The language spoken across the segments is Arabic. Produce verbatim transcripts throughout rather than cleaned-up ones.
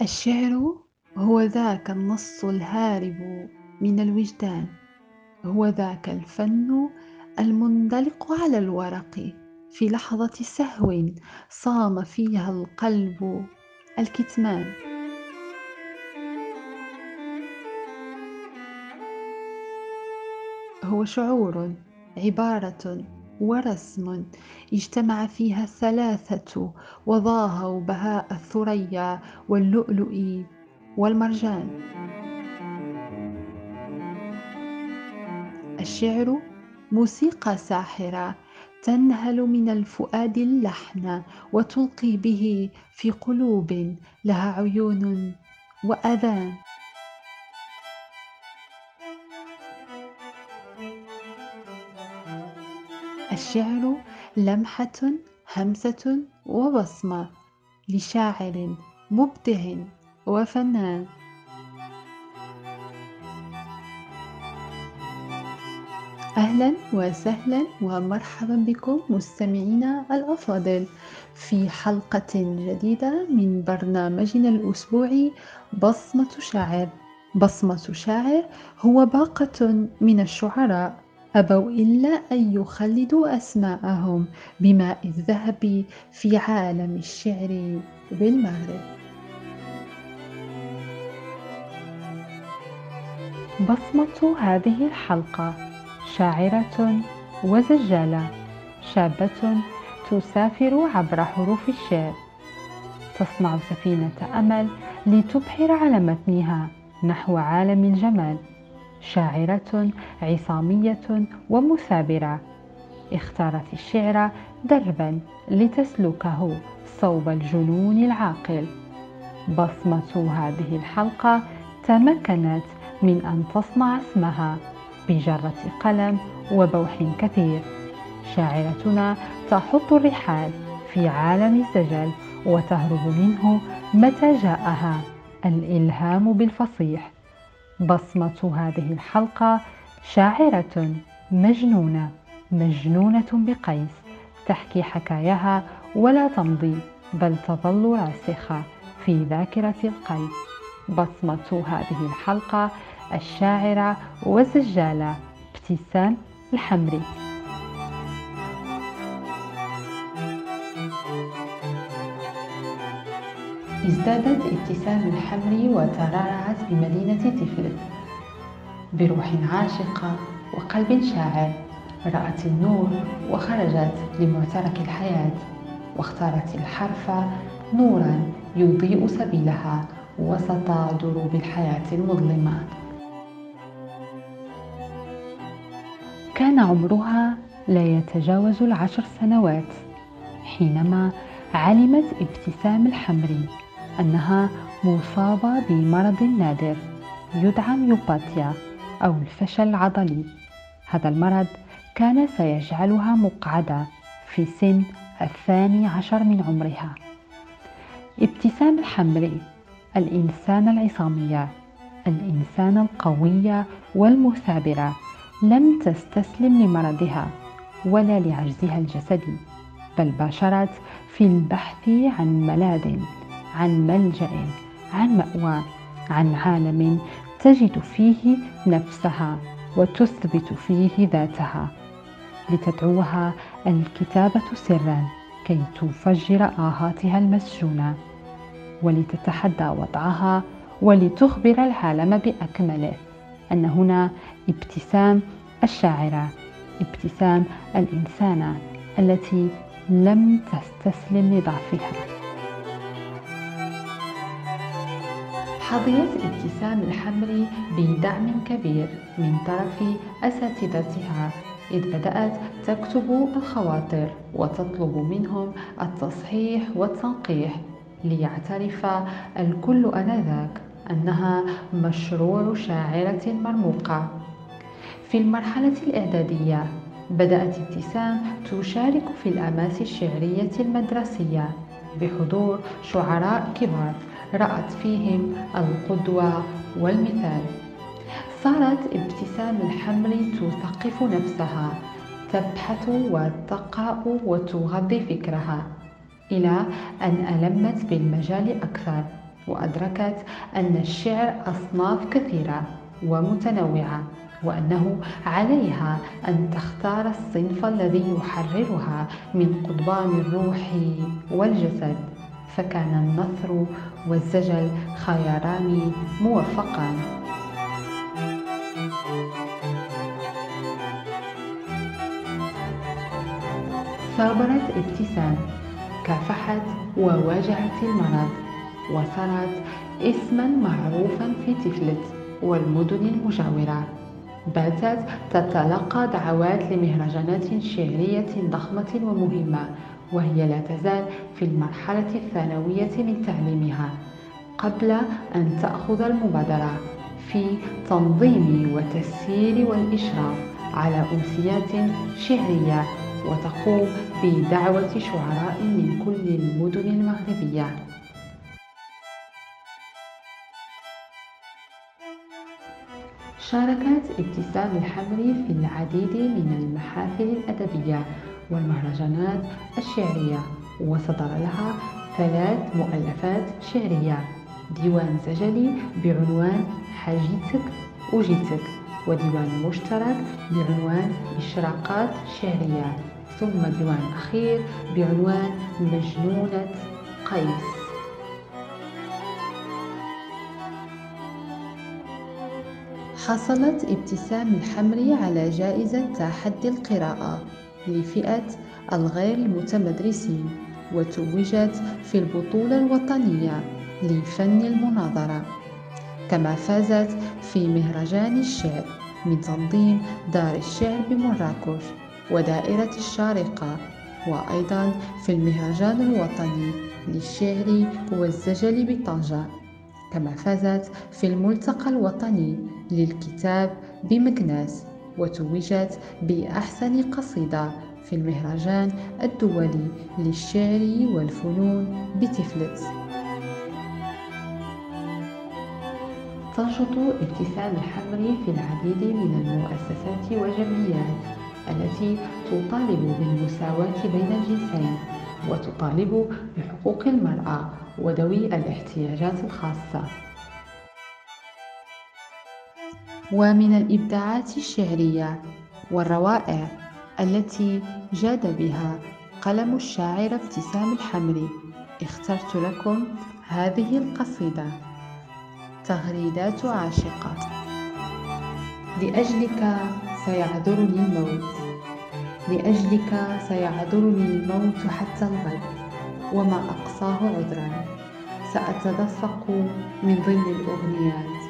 الشعر هو ذاك النص الهارب من الوجدان، هو ذاك الفن المندلق على الورق في لحظة سهو صام فيها القلب الكتمان. هو شعور، عبارة ورسم اجتمع فيها الثلاثة وضاهوا بهاء الثريا واللؤلؤ والمرجان. الشعر موسيقى ساحرة تنهل من الفؤاد اللحن وتلقي به في قلوب لها عيون وآذان. الشعر لمحة، همسة وبصمة لشاعر مبدع وفنان. أهلا وسهلا ومرحبا بكم مستمعينا الأفاضل في حلقة جديدة من برنامجنا الأسبوعي بصمة شاعر. بصمة شاعر هو باقة من الشعراء أبوا إلا أن يخلدوا أسماءهم بماء الذهب في عالم الشعر بالمغرب. بصمة هذه الحلقة شاعرة وزجالة شابة تسافر عبر حروف الشعر، تصنع سفينة أمل لتبحر على متنها نحو عالم الجمال. شاعرة عصامية ومثابرة اختارت الشعر دربا لتسلكه صوب الجنون العاقل. بصمة هذه الحلقة تمكنت من أن تصنع اسمها بجرة قلم وبوح كثير. شاعرتنا تحط الرحال في عالم الزجل وتهرب منه متى جاءها الإلهام بالفصيح. بصمة هذه الحلقة شاعرة مجنونة مجنونة بقيس، تحكي حكاياها ولا تمضي بل تظل راسخة في ذاكرة القلب. بصمة هذه الحلقة الشاعرة والزجالة ابتسام الحمري. ازدادت ابتسام الحمري وترعرعت بمدينة تفلت بروح عاشقة وقلب شاعر. رأت النور وخرجت لمعترك الحياة، واختارت الحرف نورا يضيء سبيلها وسط دروب الحياة المظلمة. كان عمرها لا يتجاوز العشر سنوات حينما علمت ابتسام الحمري أنها مصابة بمرض نادر يدعى ميوباتيا أو الفشل العضلي. هذا المرض كان سيجعلها مقعدة في سن الثاني عشر من عمرها. ابتسام الحمري الإنسانة العصامية، الإنسانة القوية والمثابرة، لم تستسلم لمرضها ولا لعجزها الجسدي، بل باشرت في البحث عن ملاذ، عن ملجأ، عن مأوى، عن عالم تجد فيه نفسها وتثبت فيه ذاتها. لتدعوها الكتابة سرا كي تفجر آهاتها المسجونة، ولتتحدى وضعها ولتخبر العالم بأكمله أن هنا ابتسام الشاعرة، ابتسام الإنسانة التي لم تستسلم لضعفها. حظيت ابتسام الحمري بدعم كبير من طرف أساتذتها، إذ بدأت تكتب الخواطر وتطلب منهم التصحيح والتنقيح، ليعترف الكل آنذاك أنها مشروع شاعرة مرموقة. في المرحلة الإعدادية بدأت ابتسام تشارك في الأماسي الشعرية المدرسية بحضور شعراء كبار رأت فيهم القدوة والمثال. صارت ابتسام الحمري تثقف نفسها، تبحث وتقرأ وتغذي فكرها، إلى أن ألمت بالمجال أكثر وأدركت أن الشعر أصناف كثيرة ومتنوعة، وأنه عليها أن تختار الصنف الذي يحررها من قضبان الروح والجسد، فكان النثر والزجل خياران موفقان. ثابرت ابتسام، كافحت وواجهت المرض، وصارت اسما معروفا في تفلت والمدن المجاورة. باتت تتلقى دعوات لمهرجانات شعرية ضخمة ومهمة، وهي لا تزال في المرحلة الثانوية من تعليمها، قبل أن تأخذ المبادرة في تنظيم وتسيير والإشراف على أمسيات شعرية، وتقوم بدعوة شعراء من كل المدن المغربية. شاركت ابتسام الحمري في العديد من المحافل الأدبية والمهرجانات الشعرية، وصدر لها ثلاث مؤلفات شعرية: ديوان زجلي بعنوان حاجيتك وجيتك، وديوان مشترك بعنوان إشراقات شعرية، ثم ديوان أخير بعنوان مجنونة قيس. حصلت ابتسام الحمري على جائزة تحدي القراءة لفئة الغير المتمدرسين، وتوجت في البطولة الوطنية لفن المناظرة، كما فازت في مهرجان الشعر من تنظيم دار الشعر بمراكش ودائرة الشارقة، وأيضا في المهرجان الوطني للشعر والزجل بطنجة، كما فازت في الملتقى الوطني للكتاب بمكناس، وتوجت بأحسن قصيدة في المهرجان الدولي للشعر والفنون بتفلت. تنشط ابتسام الحمري في العديد من المؤسسات والجمعيات التي تطالب بالمساواة بين الجنسين، وتطالب بحقوق المرأة وذوي الاحتياجات الخاصة. ومن الإبداعات الشعرية والروائع التي جاد بها قلم الشاعر ابتسام الحمري، اخترت لكم هذه القصيدة: تغريدات عاشقة. لأجلك سيعذرني الموت، لأجلك سيعذرني الموت حتى الغد، وما أقصاه عذرا. سأتدفق من ظل الأغنيات،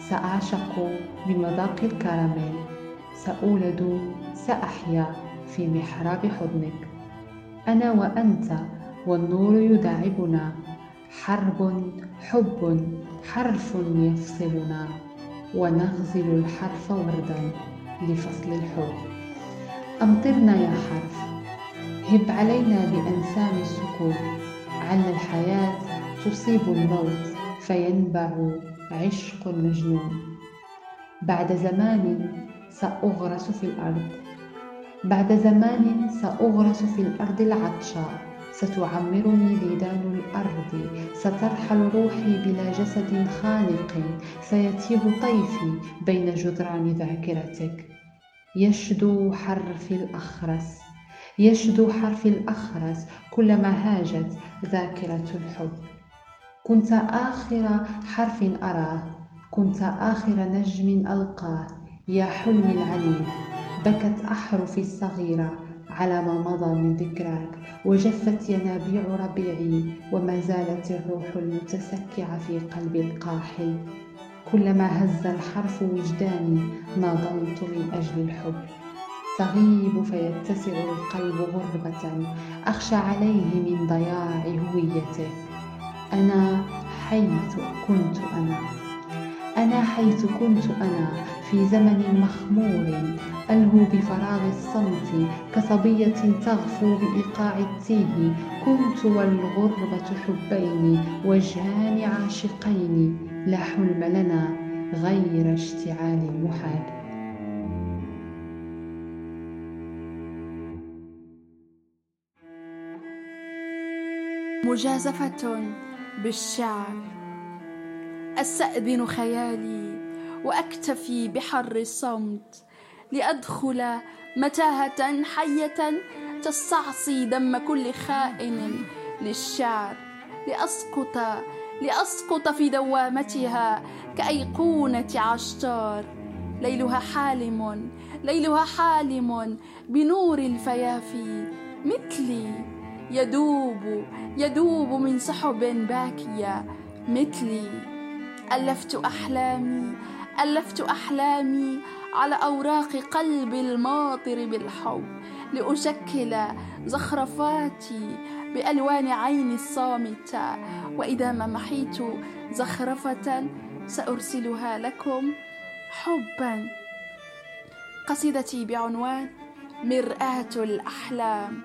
سأعشق بمذاق الكراميل، سأولد سأحيا في محراب حضنك. أنا وأنت والنور يداعبنا، حرب حب حرف يفصلنا، ونغزل الحرف وردا لفصل الحب. أمطرنا يا حرف، هب علينا بأنسام السكوت، عل الحياة تصيب الموت فينبع عشق مجنون. بعد زمان سأغرس في الأرض، بعد زمان سأغرس في الأرض العطشاء، ستعمرني ديدان الأرض، سترحل روحي بلا جسد خانق، سيتيه طيفي بين جدران ذاكرتك. يشدو حرفي الأخرس، يشدو حرفي الأخرس كلما هاجت ذاكرة الحب. كنت آخر حرف أراه، كنت آخر نجم ألقاه، يا حلمي العنيد. بكت أحرفي الصغيرة على ما مضى من ذكراك، وجفت ينابيع ربيعي، وما زالت الروح المتسكعة في قلبي القاحل. كلما هز الحرف وجداني ناضلت من أجل الحب. تغيب فيتسع القلب غربة، أخشى عليه من ضياع هويته. أنا حيث كنت أنا، أنا حيث كنت أنا في زمن مخمور، ألهو بفراغ الصمت كصبية تغفو بإيقاع التيه. كنت والغربة حبين، وجهان عاشقين، لا حلم لنا غير اشتعال المحال. مجازفة بالشعر أستأذن خيالي وأكتفي بحر الصمت لأدخل متاهة حية تستعصي دم كل خائن للشعر، لأسقط لأسقط في دوامتها كأيقونة عشتار. ليلها حالم ليلها حالم بنور الفيافي مثلي، يدوب يدوب من سحب باكية مثلي. ألفت أحلامي ألفت أحلامي على أوراق قلب الماطر بالحب لأشكل زخرفاتي بألوان عيني الصامتة، وإذا ما محيت زخرفة سأرسلها لكم حبا. قصيدتي بعنوان مرآة الأحلام.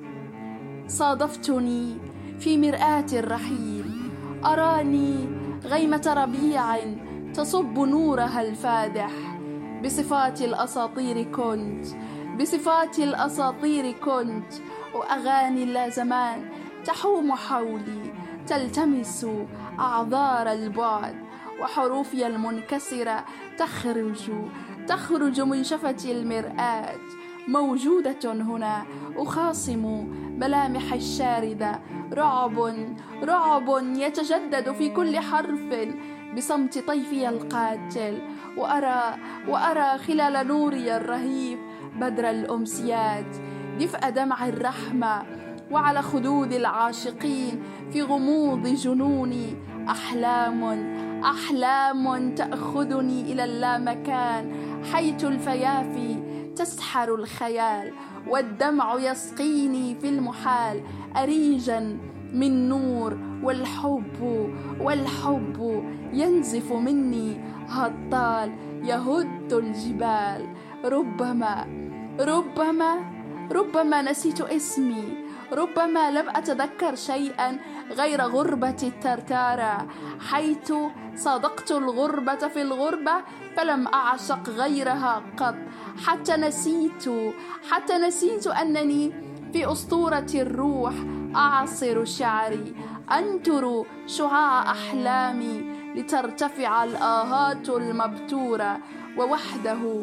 صادفتني في مرآة الرحيل، أراني غيمة ربيع تصب نورها الفادح. بصفات الأساطير كنت بصفات الأساطير كنت وأغاني لا زمان تحوم حولي تلتمس أعذار البعد، وحروفي المنكسرة تخرج تخرج من شفتي المرآة. موجودة هنا أخاصم ملامح الشاردة، رعب رعب يتجدد في كل حرف بصمت طيفي القاتل، وأرى وأرى خلال نوري الرهيب بدر الأمسيات، دفء دمع الرحمة، وعلى خدود العاشقين في غموض جنوني أحلام أحلام تأخذني إلى اللامكان، حيث الفيافي تسحر الخيال والدمع يسقيني في المحال أريجا من نور، والحب والحب ينزف مني هطال يهد الجبال. ربما ربما ربما نسيت اسمي، ربما لم أتذكر شيئا غير غربة الترتارة، حيث صادقت الغربة في الغربة فلم أعشق غيرها قط، حتى نسيت حتى نسيت أنني في أسطورة الروح أعصر شعري، أنتر شعاع أحلامي لترتفع الآهات المبتورة، ووحده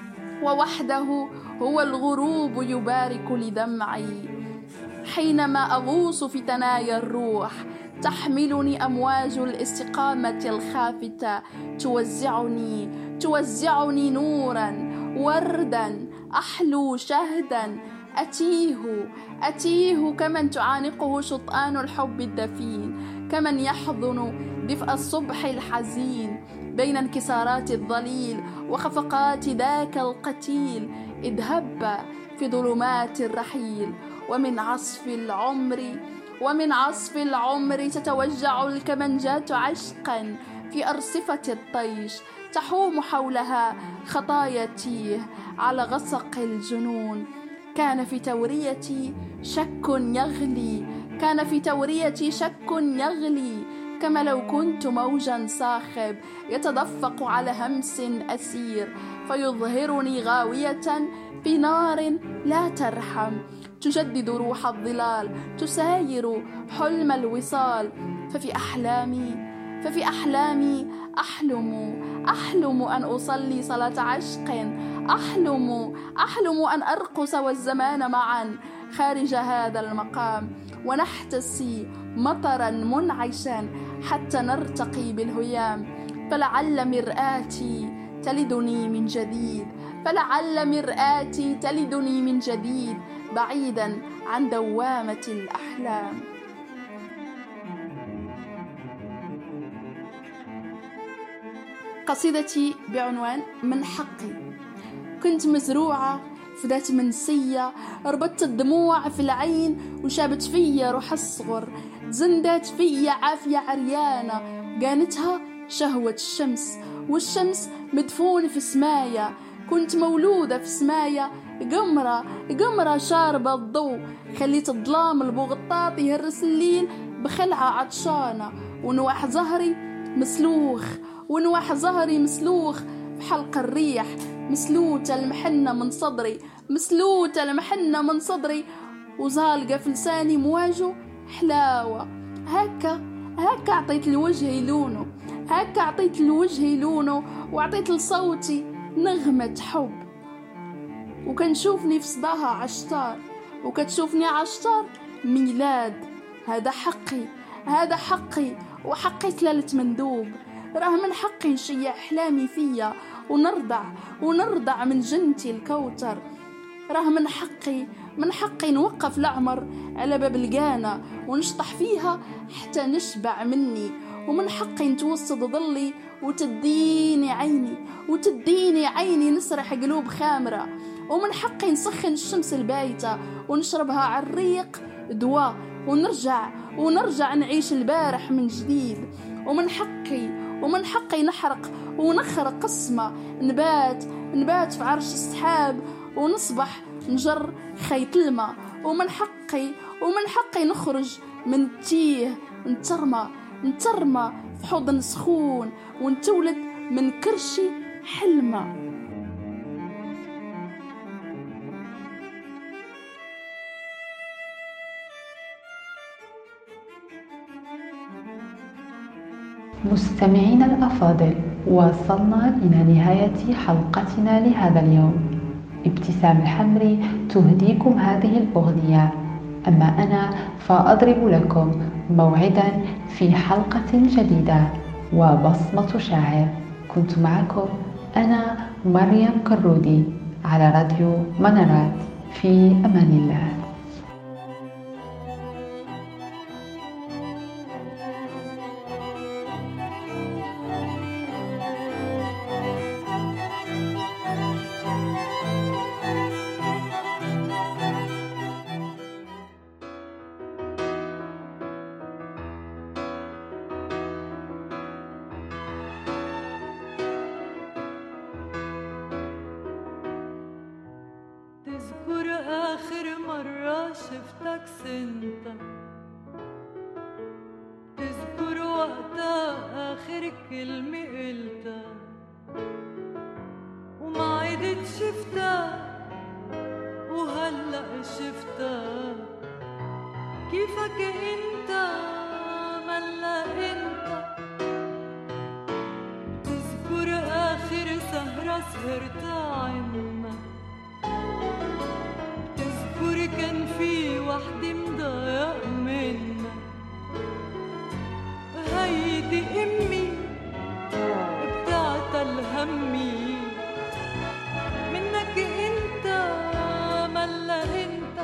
ووحده هو الغروب يبارك لدمعي. حينما أغوص في ثنايا الروح تحملني أمواج الاستقامة الخافتة، توزعني توزعني نورا وردا أحلو شهدا، أتيه أتيه كمن تعانقه شطآن الحب الدفين، كمن يحضن دفء الصبح الحزين بين انكسارات الظليل وخفقات ذاك القتيل، إذ هب في ظلمات الرحيل. ومن عصف العمر ومن عصف العمر تتوجع الكمنجات عشقا في أرصفة الطيش، تحوم حولها خطايا تيه على غسق الجنون. كان في توريتي شك يغلي كان في توريتي شك يغلي كما لو كنت موجا صاخب يتدفق على همس أسير، فيظهرني غاوية في نار لا ترحم، تجدد روح الظلال، تساير حلم الوصال. ففي أحلامي ففي أحلامي أحلم أحلم أن أصلي صلاة عشق، أحلم أحلم أن أرقص والزمان معا خارج هذا المقام، ونحتسي مطرا منعشا حتى نرتقي بالهيام. فلعل مرآتي تلدني من جديد فلعل مرآتي تلدني من جديد بعيدا عن دوامة الأحلام. قصيدتي بعنوان من حقي. كنت مزروعة في ذات منسية، ربطت الدموع في العين وشابت فيا روح الصغر، زندت فيا عافية عريانة قانتها شهوة الشمس، والشمس مدفون في سمايا. كنت مولودة في سمايا قمرة قمرة شاربة الضوء، خليت الظلام البغطاط يهرس الليل بخلعة عطشانة، ونواح زهري مسلوخ ونواح زهري مسلوخ في حلق الريح، مسلوتة المحنة من صدري مسلوتة المحنة من صدري وزالقة في لساني مواجه حلاوة. هكا هكا عطيت لوجهي لونه، هكا عطيت لوجهي لونه وعطيت لصوتي نغمة حب. وكنشوفني في صداها عشتار وكتشوفني عشتار ميلاد. هذا حقي، هذا حقي، وحقي سلالة مندوب. راه من حقي نشيع أحلامي فيا ونرضع ونرضع من جنتي الكوثر. راه من حقي، من حقي نوقف العمر على باب الجانة ونشطح فيها حتى نشبع مني. ومن حقي نتوسط ظلي وتديني عيني وتديني عيني نسرح قلوب خامرة. ومن حقي نسخن الشمس البايتة ونشربها على الريق دواء ونرجع ونرجع نعيش البارح من جديد. ومن حقي ومن حقي نحرق ونخرق قسمة نبات نبات في عرش السحاب ونصبح نجر خيط الماء. ومن حقي ومن حقي نخرج من تيه نترمى نترمى في حضن سخون ونتولد من كرشي حلمة. مستمعينا الأفاضل، وصلنا إلى نهاية حلقتنا لهذا اليوم. ابتسام الحمري تهديكم هذه الأغنية، أما أنا فأضرب لكم موعدا في حلقة جديدة وبصمة شاعر. كنت معكم أنا مريم كرودي على راديو منارات. في أمان الله. تذكر آخر مرة شفتك سنتا، تذكر وقتها آخر كلمة قلتها وما عدت شفتها وهلأ شفتها. كيفك انت ملا انت؟ تذكر آخر سهرة سهرتها عنا، تذكر كان في وحدة مضايق منا. هيدي امي بتاعت الهمي منك انت ملا انت.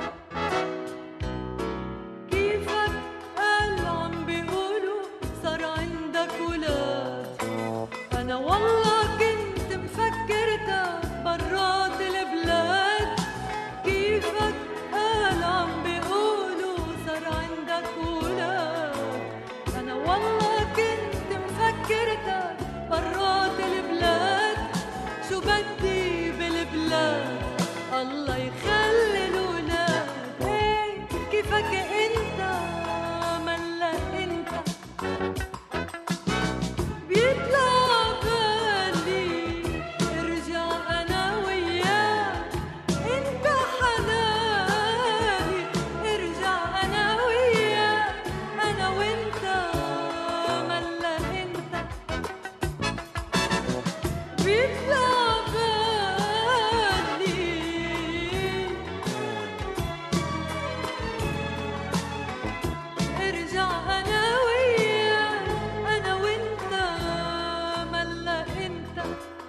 كيفك قال عم بيقولوا صار عندك ولاد، انا والله كنت مفكرتك برات البلاد. كيفك قال عم بيقولوا صار عندك ولاد، انا والله كنت مفكرتك برات البلاد. شو بدي بالبلاد الله يخلي الولاد. ايه كيفك انت ملا انت؟ بيطلع بالي ارجع انا وياك، انت حناني ارجع انا وياك، انا وانت ملا انت. بيطلع بالي ارجع انا وياك، انا وانت ملا انت.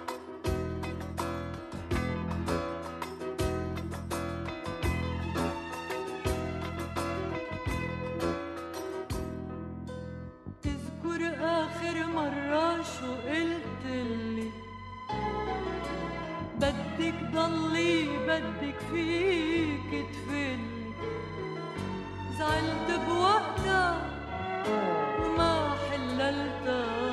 تذكر آخر مرة شو قلتلي؟ بدك ضلي بدك فيك تفلي. زعلت بوقتها وما حللتها،